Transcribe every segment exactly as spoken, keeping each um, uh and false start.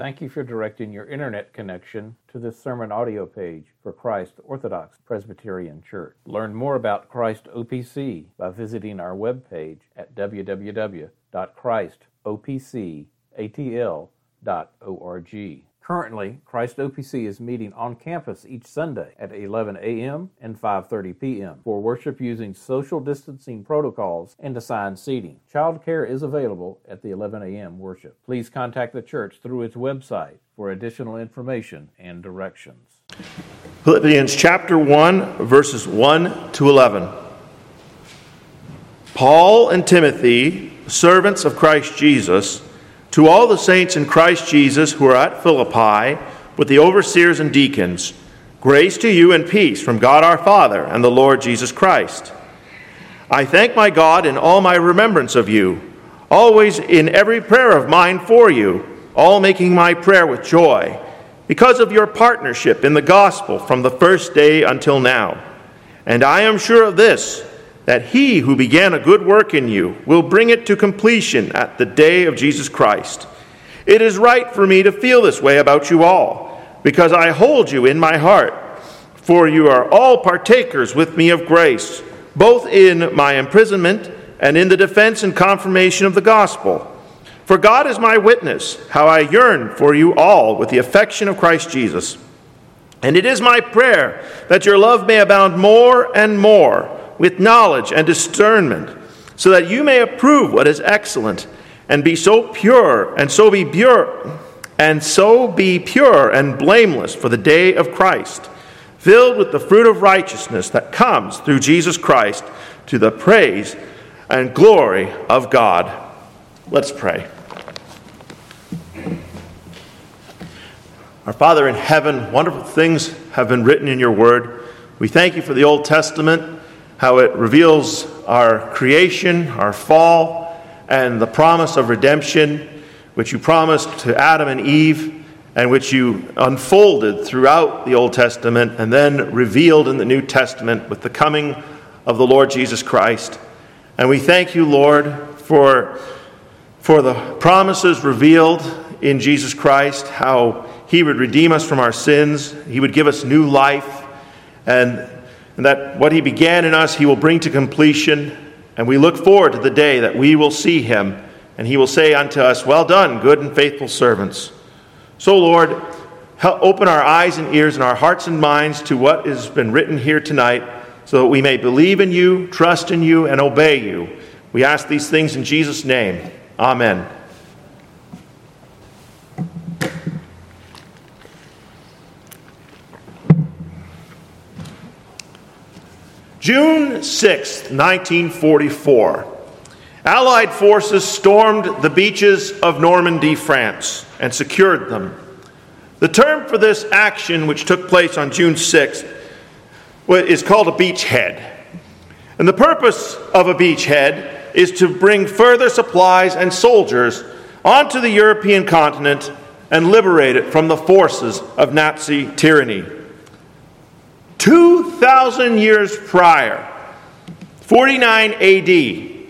Thank you for directing your internet connection to this sermon audio page for Christ Orthodox Presbyterian Church. Learn more about Christ O P C by visiting our webpage at w w w dot christ o p c a t l dot org. Currently, Christ O P C is meeting on campus each Sunday at eleven a.m. and five thirty p.m. for worship using social distancing protocols and assigned seating. Child care is available at the eleven a.m. worship. Please contact the church through its website for additional information and directions. Philippians chapter one, verses one to eleven. Paul and Timothy, servants of Christ Jesus, to all the saints in Christ Jesus who are at Philippi, with the overseers and deacons, grace to you and peace from God our Father and the Lord Jesus Christ. I thank my God in all my remembrance of you, always in every prayer of mine for you, all making my prayer with joy, because of your partnership in the gospel from the first day until now. And I am sure of this, that he who began a good work in you will bring it to completion at the day of Jesus Christ. It is right for me to feel this way about you all, because I hold you in my heart, for you are all partakers with me of grace, both in my imprisonment and in the defense and confirmation of the gospel. For God is my witness, how I yearn for you all with the affection of Christ Jesus. And it is my prayer that your love may abound more and more with knowledge and discernment, so that you may approve what is excellent, and be so pure, and so be pure, and so be pure and blameless for the day of Christ, filled with the fruit of righteousness that comes through Jesus Christ, to the praise and glory of God. Let's pray. Our Father in heaven, wonderful things have been written in your word. We thank you for the Old Testament, how it reveals our creation, our fall, and the promise of redemption, which you promised to Adam and Eve, and which you unfolded throughout the Old Testament, and then revealed in the New Testament with the coming of the Lord Jesus Christ. And we thank you, Lord, for, for the promises revealed in Jesus Christ, how he would redeem us from our sins, he would give us new life, and And that what he began in us, he will bring to completion. And we look forward to the day that we will see him, and he will say unto us, well done, good and faithful servants. So, Lord, help open our eyes and ears and our hearts and minds to what has been written here tonight, so that we may believe in you, trust in you, and obey you. We ask these things in Jesus' name. Amen. June sixth, nineteen forty-four. Allied forces stormed the beaches of Normandy, France, and secured them. The term for this action, which took place on June sixth, is called a beachhead. And the purpose of a beachhead is to bring further supplies and soldiers onto the European continent and liberate it from the forces of Nazi tyranny. two thousand years prior, forty-nine A D,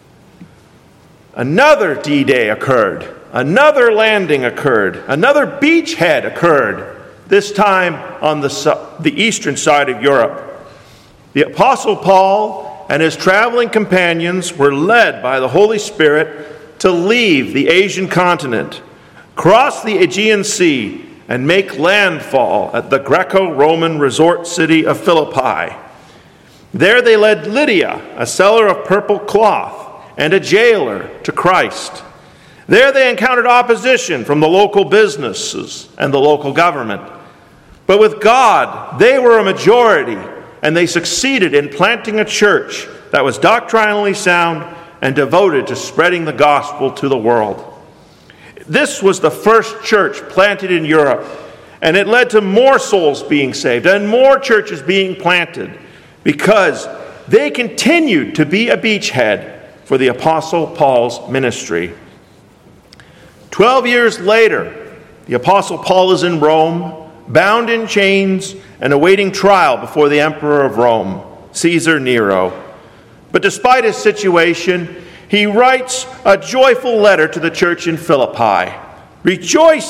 another D-Day occurred. Another landing occurred. Another beachhead occurred, this time on the, the eastern side of Europe. The Apostle Paul and his traveling companions were led by the Holy Spirit to leave the Asian continent, cross the Aegean Sea, and make landfall at the Greco-Roman resort city of Philippi. There they led Lydia, a seller of purple cloth, and a jailer to Christ. There they encountered opposition from the local businesses and the local government. But with God, they were a majority, and they succeeded in planting a church that was doctrinally sound and devoted to spreading the gospel to the world. This was the first church planted in Europe, and it led to more souls being saved and more churches being planted because they continued to be a beachhead for the Apostle Paul's ministry. Twelve years later, the Apostle Paul is in Rome, bound in chains and awaiting trial before the Emperor of Rome, Caesar Nero. But despite his situation, he writes a joyful letter to the church in Philippi, rejoicing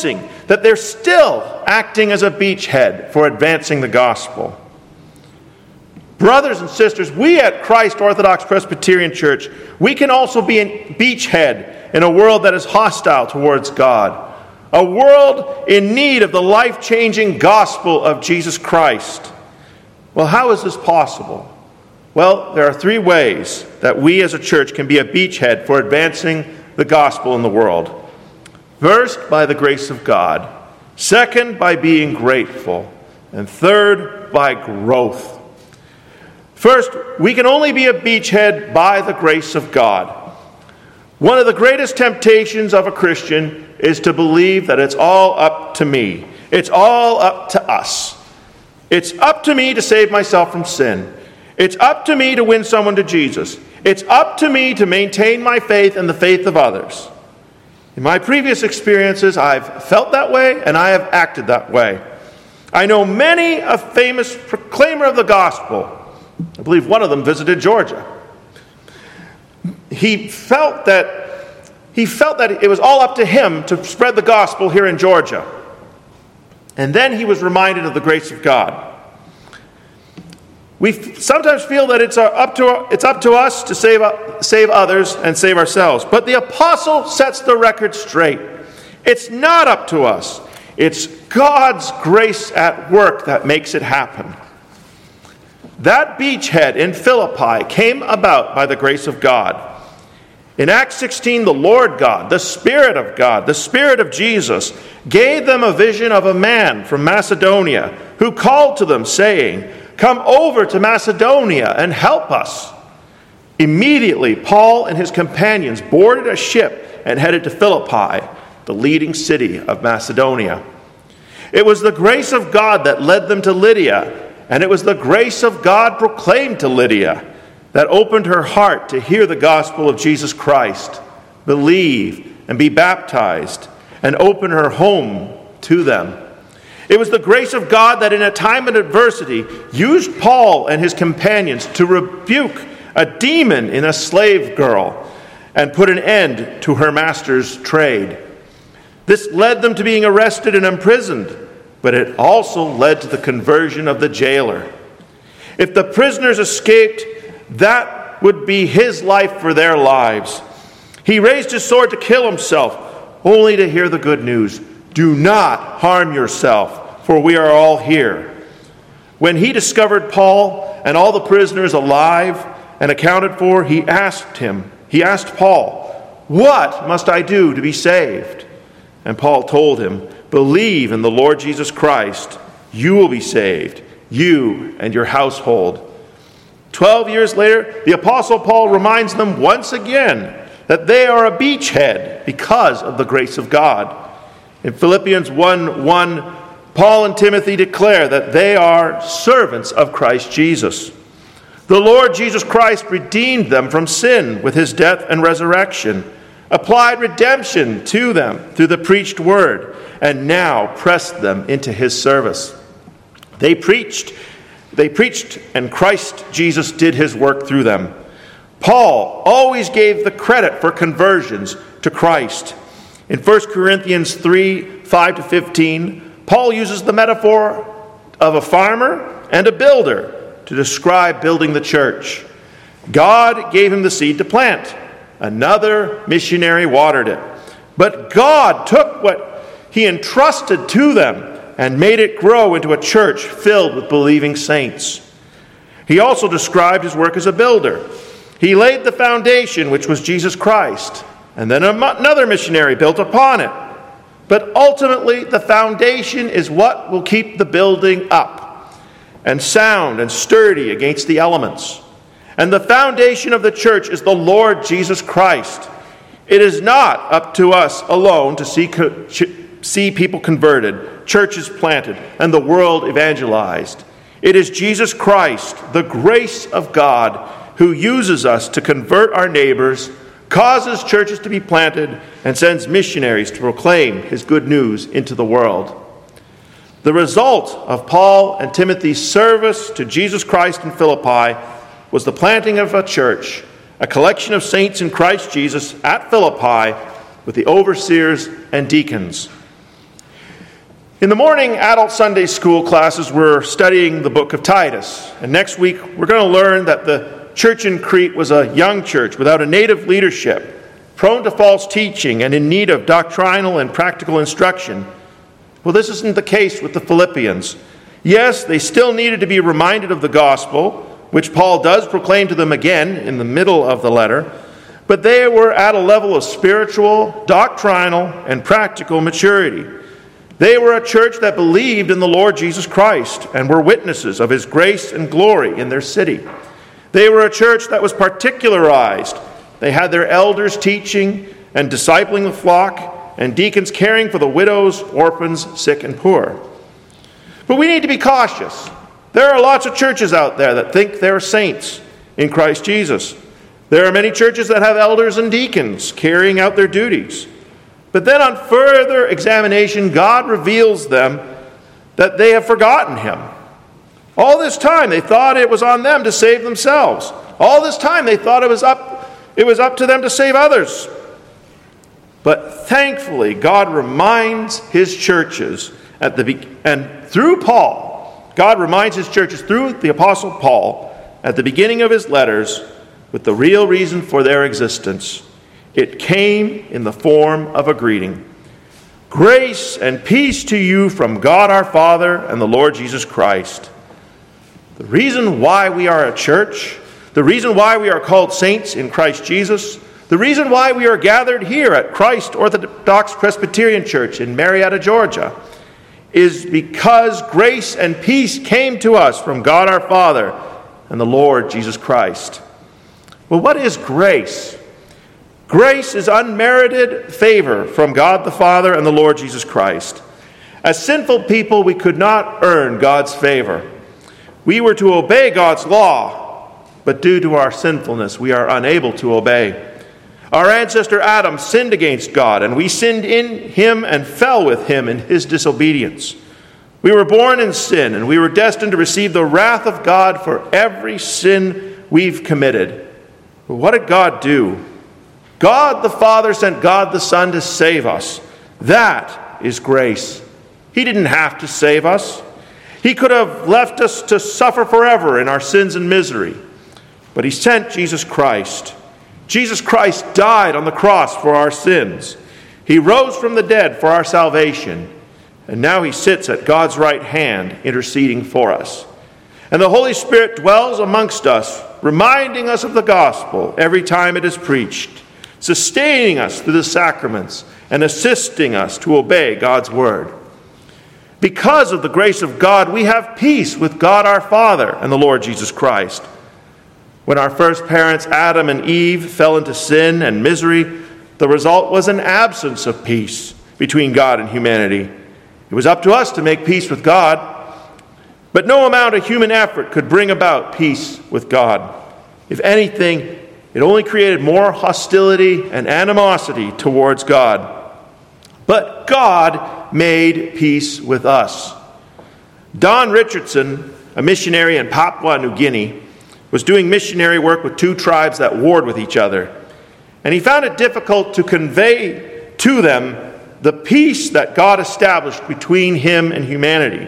that they're still acting as a beachhead for advancing the gospel. Brothers and sisters, we at Christ Orthodox Presbyterian Church, we can also be a beachhead in a world that is hostile towards God, a world in need of the life-changing gospel of Jesus Christ. Well, how is this possible? Well, there are three ways that we as a church can be a beachhead for advancing the gospel in the world. First, by the grace of God. Second, by being grateful. And third, by growth. First, we can only be a beachhead by the grace of God. One of the greatest temptations of a Christian is to believe that it's all up to me. It's all up to us. It's up to me to save myself from sin. It's up to me to win someone to Jesus. It's up to me to maintain my faith and the faith of others. In my previous experiences, I've felt that way and I have acted that way. I know many a famous proclaimer of the gospel. I believe one of them visited Georgia. He felt that he felt that it was all up to him to spread the gospel here in Georgia. And then he was reminded of the grace of God. We sometimes feel that it's up to it's up to us to save save others and save ourselves. But the apostle sets the record straight. It's not up to us. It's God's grace at work that makes it happen. That beachhead in Philippi came about by the grace of God. In Acts sixteen, the Lord God, the Spirit of God, the Spirit of Jesus, gave them a vision of a man from Macedonia who called to them, saying, "Come over to Macedonia and help us." Immediately, Paul and his companions boarded a ship and headed to Philippi, the leading city of Macedonia. It was the grace of God that led them to Lydia, and it was the grace of God proclaimed to Lydia that opened her heart to hear the gospel of Jesus Christ, believe, and be baptized, and open her home to them. It was the grace of God that in a time of adversity used Paul and his companions to rebuke a demon in a slave girl and put an end to her master's trade. This led them to being arrested and imprisoned, but it also led to the conversion of the jailer. If the prisoners escaped, that would be his life for their lives. He raised his sword to kill himself, only to hear the good news. Do not harm yourself, for we are all here. When he discovered Paul and all the prisoners alive and accounted for, he asked him, he asked Paul, "What must I do to be saved?" And Paul told him, "Believe in the Lord Jesus Christ. You will be saved, you and your household." Twelve years later, the Apostle Paul reminds them once again that they are a beachhead because of the grace of God. In Philippians one one, Paul and Timothy declare that they are servants of Christ Jesus. The Lord Jesus Christ redeemed them from sin with his death and resurrection, applied redemption to them through the preached word, and now pressed them into his service. They preached They preached, and Christ Jesus did his work through them. Paul always gave the credit for conversions to Christ. In First Corinthians three, five to fifteen, Paul uses the metaphor of a farmer and a builder to describe building the church. God gave him the seed to plant. Another missionary watered it. But God took what he entrusted to them and made it grow into a church filled with believing saints. He also described his work as a builder. He laid the foundation, which was Jesus Christ, and then another missionary built upon it. But ultimately, the foundation is what will keep the building up and sound and sturdy against the elements. And the foundation of the church is the Lord Jesus Christ. It is not up to us alone to see see people converted, churches planted, and the world evangelized. It is Jesus Christ, the grace of God, who uses us to convert our neighbors, causes churches to be planted, and sends missionaries to proclaim his good news into the world. The result of Paul and Timothy's service to Jesus Christ in Philippi was the planting of a church, a collection of saints in Christ Jesus at Philippi with the overseers and deacons. In the morning adult Sunday school classes, we're studying the book of Titus. And next week, we're going to learn that the church in Crete was a young church without a native leadership, prone to false teaching, and in need of doctrinal and practical instruction. Well, this isn't the case with the Philippians. Yes, they still needed to be reminded of the gospel, which Paul does proclaim to them again in the middle of the letter, but they were at a level of spiritual, doctrinal, and practical maturity. They were a church that believed in the Lord Jesus Christ and were witnesses of his grace and glory in their city. They were a church that was particularized. They had their elders teaching and discipling the flock, and deacons caring for the widows, orphans, sick, and poor. But we need to be cautious. There are lots of churches out there that think they're saints in Christ Jesus. There are many churches that have elders and deacons carrying out their duties. But then on further examination, God reveals them that they have forgotten him. All this time they thought it was on them to save themselves. All this time they thought it was up, it was up to them to save others. But thankfully, God reminds his churches at the be- and through Paul, God reminds his churches through the Apostle Paul at the beginning of his letters with the real reason for their existence. It came in the form of a greeting. Grace and peace to you from God our Father and the Lord Jesus Christ. The reason why we are a church, the reason why we are called saints in Christ Jesus, the reason why we are gathered here at Christ Orthodox Presbyterian Church in Marietta, Georgia, is because grace and peace came to us from God our Father and the Lord Jesus Christ. Well, what is grace? Grace is unmerited favor from God the Father and the Lord Jesus Christ. As sinful people, we could not earn God's favor. We were to obey God's law, but due to our sinfulness, we are unable to obey. Our ancestor Adam sinned against God, and we sinned in him and fell with him in his disobedience. We were born in sin, and we were destined to receive the wrath of God for every sin we've committed. But what did God do? God the Father sent God the Son to save us. That is grace. He didn't have to save us. He could have left us to suffer forever in our sins and misery. But he sent Jesus Christ. Jesus Christ died on the cross for our sins. He rose from the dead for our salvation. And now he sits at God's right hand interceding for us. And the Holy Spirit dwells amongst us, reminding us of the gospel every time it is preached, sustaining us through the sacraments, and assisting us to obey God's word. Because of the grace of God, we have peace with God our Father and the Lord Jesus Christ. When our first parents, Adam and Eve, fell into sin and misery, the result was an absence of peace between God and humanity. It was up to us to make peace with God, but no amount of human effort could bring about peace with God. If anything, it only created more hostility and animosity towards God. But God made peace with us. Don Richardson, a missionary in Papua New Guinea, was doing missionary work with two tribes that warred with each other. And he found it difficult to convey to them the peace that God established between him and humanity.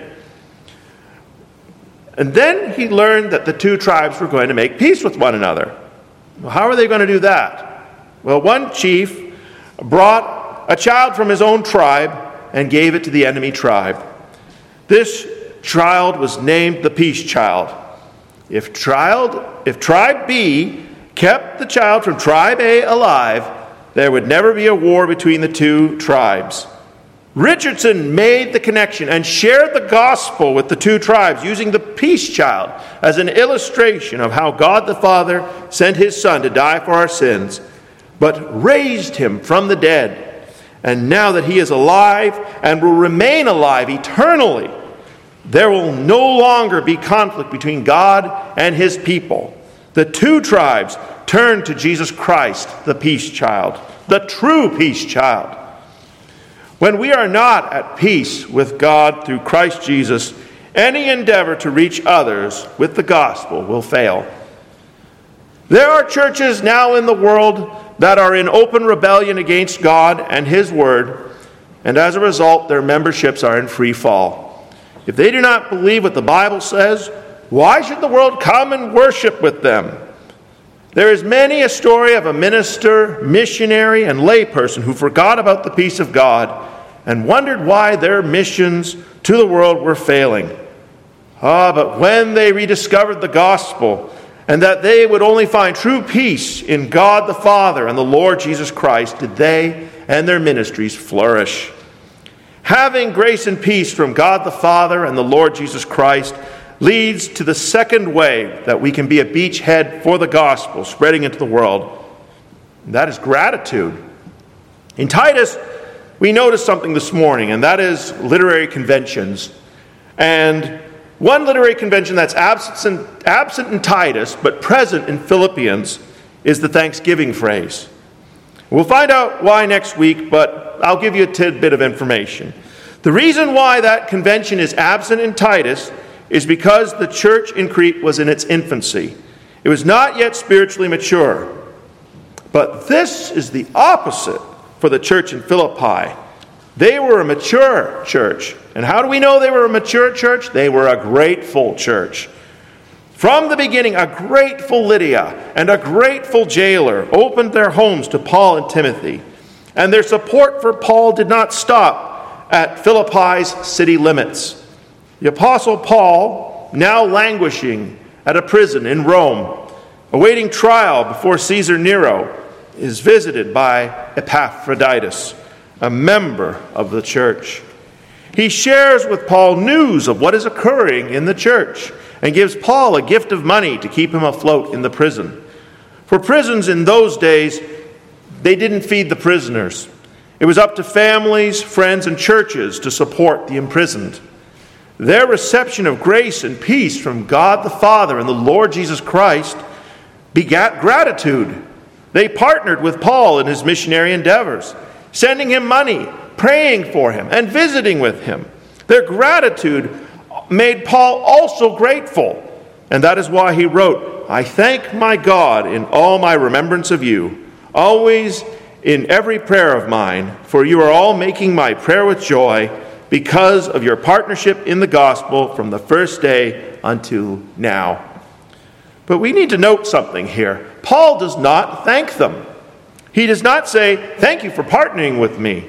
And then he learned that the two tribes were going to make peace with one another. Well, how are they going to do that? Well, one chief brought a child from his own tribe and gave it to the enemy tribe. This child was named the Peace Child. If child, if tribe B kept the child from tribe A alive, there would never be a war between the two tribes. Richardson made the connection and shared the gospel with the two tribes using the Peace Child as an illustration of how God the Father sent his Son to die for our sins, but raised him from the dead. And now that he is alive and will remain alive eternally, there will no longer be conflict between God and his people. The two tribes turn to Jesus Christ, the Peace Child, the true Peace Child. When we are not at peace with God through Christ Jesus, any endeavor to reach others with the gospel will fail. There are churches now in the world that are in open rebellion against God and his word, and as a result, their memberships are in free fall. If they do not believe what the Bible says, why should the world come and worship with them? There is many a story of a minister, missionary, and layperson who forgot about the peace of God and wondered why their missions to the world were failing. Ah, but when they rediscovered the gospel and that they would only find true peace in God the Father and the Lord Jesus Christ, did they and their ministries flourish. Having grace and peace from God the Father and the Lord Jesus Christ leads to the second way that we can be a beachhead for the gospel spreading into the world. And that is gratitude. In Titus, we noticed something this morning, and that is literary conventions. And one literary convention that's absent, absent in Titus, but present in Philippians, is the Thanksgiving phrase. We'll find out why next week, but I'll give you a tidbit of information. The reason why that convention is absent in Titus is because the church in Crete was in its infancy. It was not yet spiritually mature. But this is the opposite for the church in Philippi. They were a mature church. And how do we know they were a mature church? They were a grateful church. From the beginning, a grateful Lydia and a grateful jailer opened their homes to Paul and Timothy. And their support for Paul did not stop at Philippi's city limits. The Apostle Paul, now languishing at a prison in Rome, awaiting trial before Caesar Nero, is visited by Epaphroditus, a member of the church. He shares with Paul news of what is occurring in the church and gives Paul a gift of money to keep him afloat in the prison. For prisons in those days, they didn't feed the prisoners. It was up to families, friends, and churches to support the imprisoned. Their reception of grace and peace from God the Father and the Lord Jesus Christ begat gratitude. They partnered with Paul in his missionary endeavors, sending him money, praying for him, and visiting with him. Their gratitude made Paul also grateful, and that is why he wrote, "I thank my God in all my remembrance of you, always in every prayer of mine, for you are all making my prayer with joy, because of your partnership in the gospel from the first day until now." But we need to note something here. Paul does not thank them. He does not say, "Thank you for partnering with me."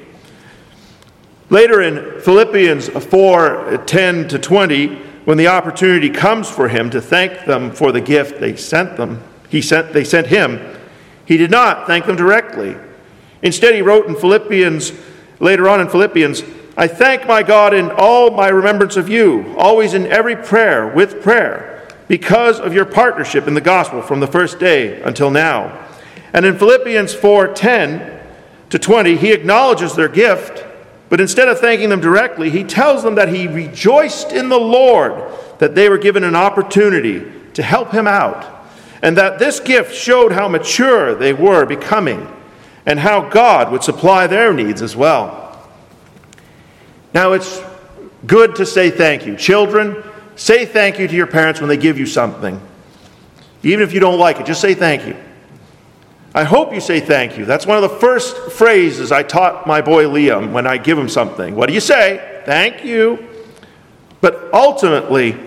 Later in Philippians four, ten to twenty, when the opportunity comes for him to thank them for the gift they sent them, he sent, they sent him, he did not thank them directly. Instead, he wrote in Philippians, later on in Philippians, "I thank my God in all my remembrance of you, always in every prayer with prayer, because of your partnership in the gospel from the first day until now." And in Philippians four, ten to twenty, he acknowledges their gift, but instead of thanking them directly, he tells them that he rejoiced in the Lord that they were given an opportunity to help him out, and that this gift showed how mature they were becoming, and how God would supply their needs as well. Now, it's good to say thank you. Children, say thank you to your parents when they give you something. Even if you don't like it, just say thank you. I hope you say thank you. That's one of the first phrases I taught my boy Liam when I give him something. What do you say? Thank you. But ultimately,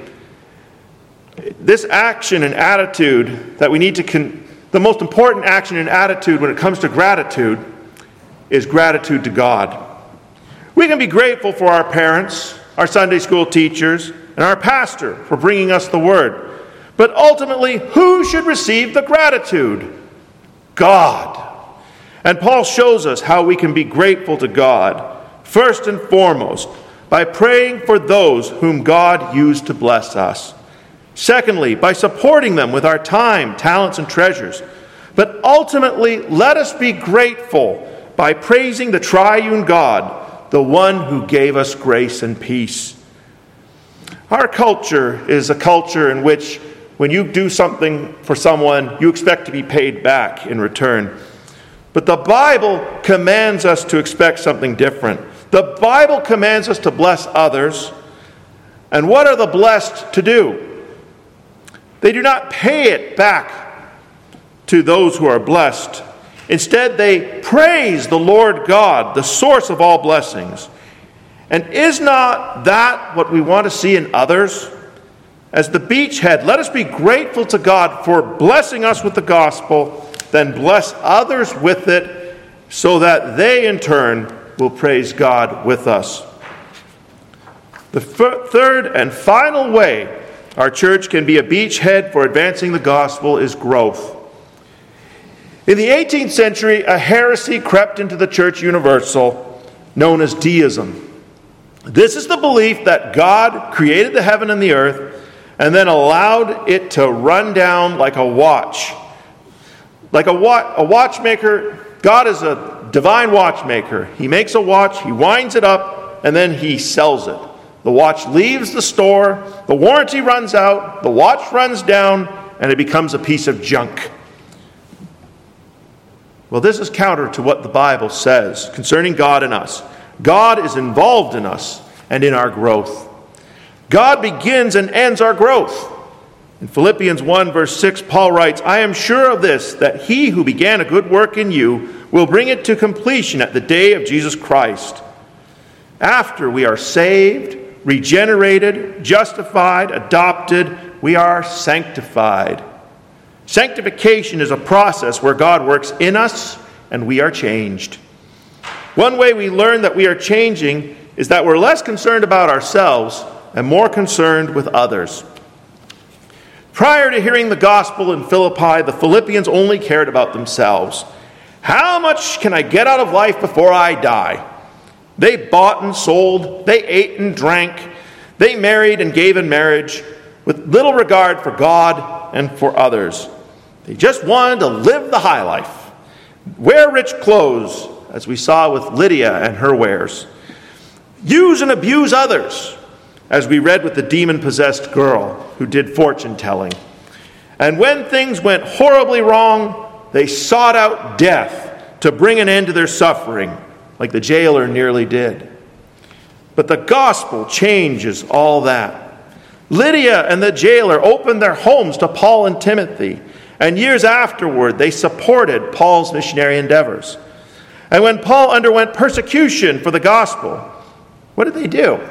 this action and attitude that we need to, con- the most important action and attitude when it comes to gratitude is gratitude to God. We can be grateful for our parents, our Sunday school teachers, and our pastor for bringing us the word. But ultimately, who should receive the gratitude? God. And Paul shows us how we can be grateful to God, first and foremost, by praying for those whom God used to bless us. Secondly, by supporting them with our time, talents, and treasures. But ultimately, let us be grateful by praising the triune God, the one who gave us grace and peace. Our culture is a culture in which when you do something for someone, you expect to be paid back in return. But the Bible commands us to expect something different. The Bible commands us to bless others. And what are the blessed to do? They do not pay it back to those who are blessed. Instead, they praise the Lord God, the source of all blessings. And is not that what we want to see in others? As the beachhead, let us be grateful to God for blessing us with the gospel, then bless others with it, so that they in turn will praise God with us. The f- third and final way our church can be a beachhead for advancing the gospel is growth. In the eighteenth century, a heresy crept into the Church Universal known as deism. This is the belief that God created the heaven and the earth and then allowed it to run down like a watch. Like a, wa- a watchmaker, God is a divine watchmaker. He makes a watch, he winds it up, and then he sells it. The watch leaves the store, the warranty runs out, the watch runs down, and it becomes a piece of junk. Well, this is counter to what the Bible says concerning God and us. God is involved in us and in our growth. God begins and ends our growth. In Philippians one, verse six, Paul writes, I am sure of this, that he who began a good work in you will bring it to completion at the day of Jesus Christ. After we are saved, regenerated, justified, adopted, we are sanctified. Sanctification is a process where God works in us and we are changed. One way we learn that we are changing is that we're less concerned about ourselves and more concerned with others. Prior to hearing the gospel in Philippi, the Philippians only cared about themselves. How much can I get out of life before I die? They bought and sold, they ate and drank, they married and gave in marriage with little regard for God and for others. They just wanted to live the high life, wear rich clothes, as we saw with Lydia and her wares, use and abuse others, as we read with the demon-possessed girl who did fortune-telling. And when things went horribly wrong, they sought out death to bring an end to their suffering, like the jailer nearly did. But the gospel changes all that. Lydia and the jailer opened their homes to Paul and Timothy, and years afterward they supported Paul's missionary endeavors. And when Paul underwent persecution for the gospel, what did they do?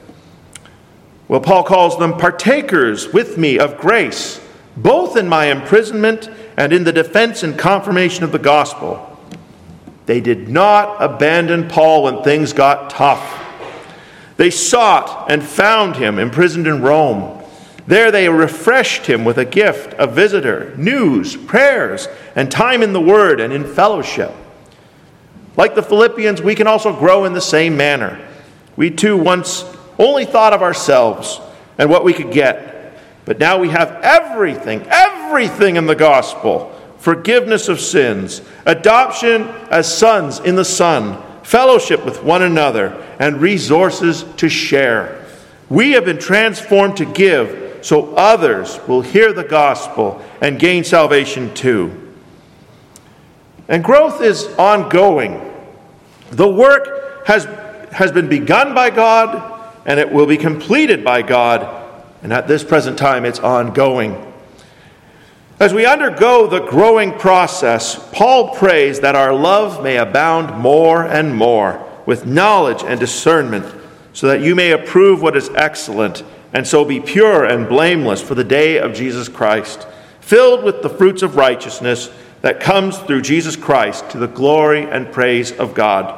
Well, Paul calls them partakers with me of grace, both in my imprisonment and in the defense and confirmation of the gospel. They did not abandon Paul when things got tough. They sought and found him imprisoned in Rome. There they refreshed him with a gift, a visitor, news, prayers, and time in the Word and in fellowship. Like the Philippians, we can also grow in the same manner. We too once only thought of ourselves and what we could get. But now we have everything, everything in the gospel. Forgiveness of sins, adoption as sons in the Son, fellowship with one another, and resources to share. We have been transformed to give so others will hear the gospel and gain salvation too. And growth is ongoing. The work has, has been begun by God, and it will be completed by God. And at this present time, it's ongoing. As we undergo the growing process, Paul prays that our love may abound more and more with knowledge and discernment, so that you may approve what is excellent, and so be pure and blameless for the day of Jesus Christ, filled with the fruits of righteousness that comes through Jesus Christ to the glory and praise of God.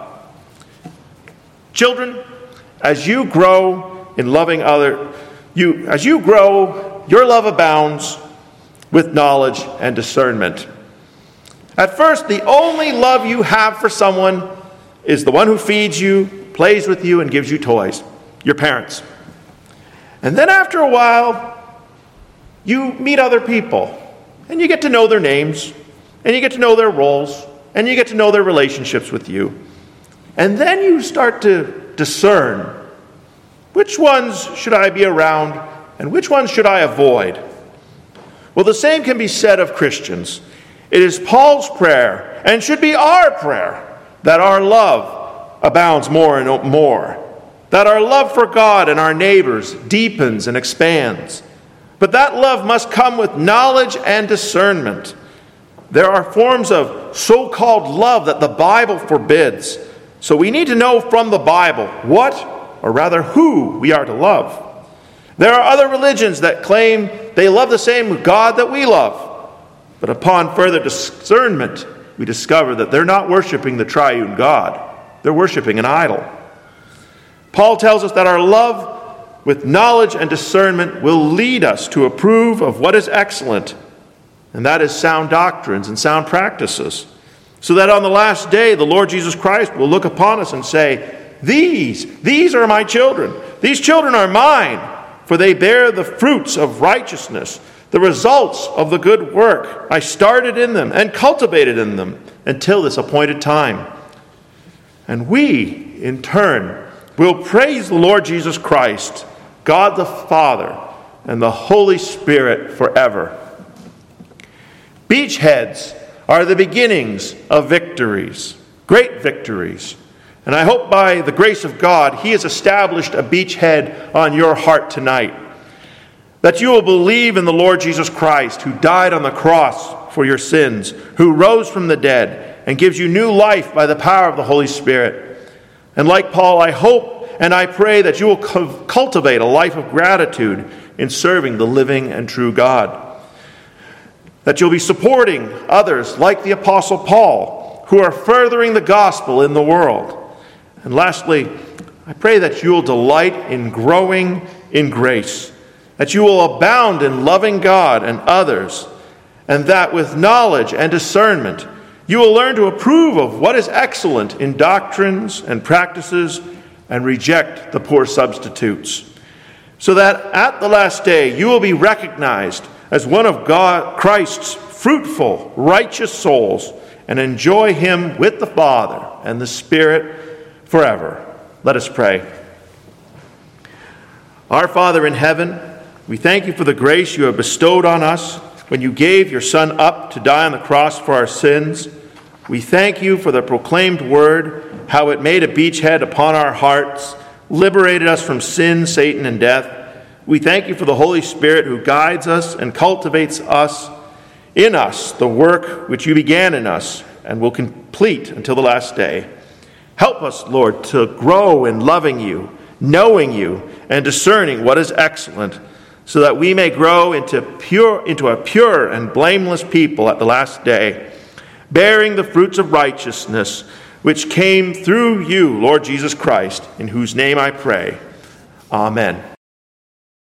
Children, as you grow in loving other, you as you grow, your love abounds with knowledge and discernment. At first, the only love you have for someone is the one who feeds you, plays with you, and gives you toys, your parents. And then after a while, you meet other people, and you get to know their names, and you get to know their roles, and you get to know their relationships with you. And then you start to discern, which ones should I be around, and which ones should I avoid? Well, the same can be said of Christians. It is Paul's prayer, and should be our prayer, that our love abounds more and more, that our love for God and our neighbors deepens and expands. But that love must come with knowledge and discernment. there are forms of so-called love that the Bible forbids. So we need to know from the Bible what, or rather who, we are to love. There are other religions that claim they love the same God that we love. But upon further discernment, we discover that they're not worshiping the triune God. They're worshiping an idol. Paul tells us that our love with knowledge and discernment will lead us to approve of what is excellent, and that is sound doctrines and sound practices, so that on the last day the Lord Jesus Christ will look upon us and say, These, these are my children. These children are mine, for they bear the fruits of righteousness, the results of the good work I started in them and cultivated in them until this appointed time. And we, in turn, will praise the Lord Jesus Christ, God the Father, and the Holy Spirit forever. Beachheads are the beginnings of victories, great victories. And I hope by the grace of God, He has established a beachhead on your heart tonight. That you will believe in the Lord Jesus Christ, who died on the cross for your sins, who rose from the dead, and gives you new life by the power of the Holy Spirit. And like Paul, I hope and I pray that you will cultivate a life of gratitude in serving the living and true God. That you'll be supporting others like the Apostle Paul, who are furthering the gospel in the world. And lastly, I pray that you will delight in growing in grace, that you will abound in loving God and others, and that with knowledge and discernment, you will learn to approve of what is excellent in doctrines and practices and reject the poor substitutes, so that at the last day you will be recognized as one of God, Christ's fruitful, righteous souls, and enjoy Him with the Father and the Spirit forever. Let us pray. Our Father in heaven, we thank you for the grace you have bestowed on us when you gave your Son up to die on the cross for our sins. We thank you for the proclaimed word, how it made a beachhead upon our hearts, liberated us from sin, Satan, and death. We thank you for the Holy Spirit who guides us and cultivates us in us the work which you began in us and will complete until the last day. Help us, Lord, to grow in loving you, knowing you, and discerning what is excellent, so that we may grow into pure, into a pure and blameless people at the last day, bearing the fruits of righteousness, which came through you, Lord Jesus Christ, in whose name I pray. Amen.